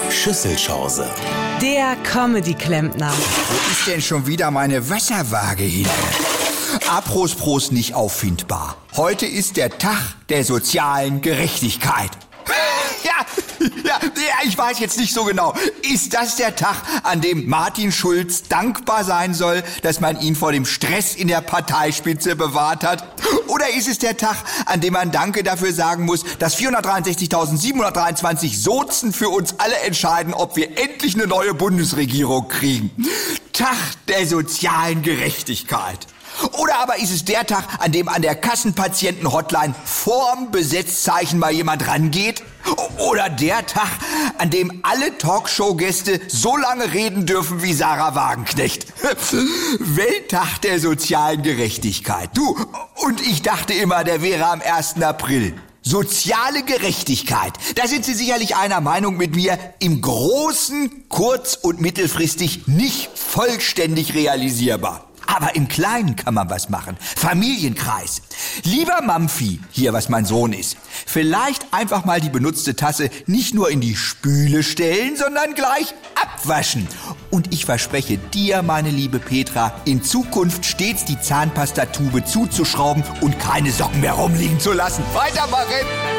Schüsselchance. Der Comedy-Klempner. Wo ist denn schon wieder meine Wasserwaage hin? Prost nicht auffindbar. Heute ist der Tag der sozialen Gerechtigkeit. Ja, ich weiß jetzt nicht so genau. Ist das der Tag, an dem Martin Schulz dankbar sein soll, dass man ihn vor dem Stress in der Parteispitze bewahrt hat? Oder ist es der Tag, an dem man Danke dafür sagen muss, dass 463.723 Sozen für uns alle entscheiden, ob wir endlich eine neue Bundesregierung kriegen? Tag der sozialen Gerechtigkeit. Oder aber ist es der Tag, an dem an der Kassenpatienten-Hotline vorm Besetzzeichen mal jemand rangeht? Oder der Tag, an dem alle Talkshow-Gäste so lange reden dürfen wie Sarah Wagenknecht? Welttag der sozialen Gerechtigkeit. Du, und ich dachte immer, der wäre am 1. April. Soziale Gerechtigkeit, da sind Sie sicherlich einer Meinung mit mir, im Großen, kurz- und mittelfristig nicht vollständig realisierbar. Aber im Kleinen kann man was machen. Familienkreis. Lieber Mampfi, hier was mein Sohn ist, vielleicht einfach mal die benutzte Tasse nicht nur in die Spüle stellen, sondern gleich abwaschen. Und ich verspreche dir, meine liebe Petra, in Zukunft stets die Zahnpastatube zuzuschrauben und keine Socken mehr rumliegen zu lassen. Weitermachen!